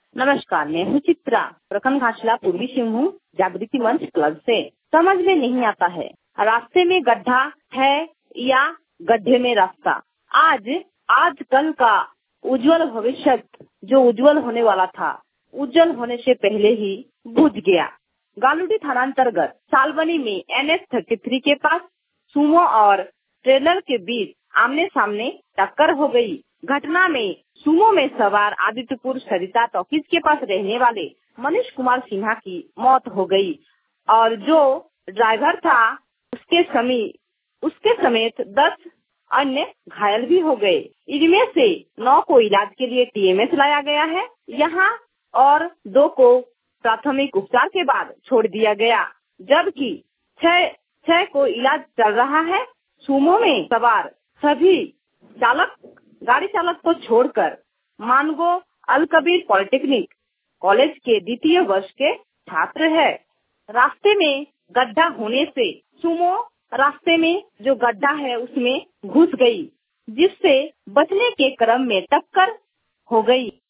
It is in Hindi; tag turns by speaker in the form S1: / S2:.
S1: नमस्कार, मैं हूँ चित्रा, प्रखंड घाटशिला, पूर्वी सिंहभूम जागृति मंच क्लब से। समझ में नहीं आता है, रास्ते में गड्ढा है या गड्ढे में रास्ता। आजकल का उज्जवल भविष्य जो उज्जवल होने वाला था, उज्जवल होने से पहले ही बुझ गया। गालूडी थानांतर्गत सालबनी में NH-33 के पास सुमो और ट्रेलर के बीच आमने सामने टक्कर हो गई। घटना में सुमो में सवार आदित्यपुर सरिता टॉकीज के पास रहने वाले मनीष कुमार सिन्हा की मौत हो गई और जो ड्राइवर था उसके समेत 10 अन्य घायल भी हो गए। इनमें से 9 को इलाज के लिए TMS लाया गया है यहाँ और 2 को प्राथमिक उपचार के बाद छोड़ दिया गया, जबकि 6 को इलाज चल रहा है। सुमो में सवार सभी गाड़ी चालक को छोड़कर मानगो अल कबीर पॉलिटेक्निक कॉलेज के द्वितीय वर्ष के छात्र है। रास्ते में गड्ढा होने से सुमो रास्ते में जो गड्ढा है उसमें घुस गई, जिससे बचने के क्रम में टक्कर हो गई।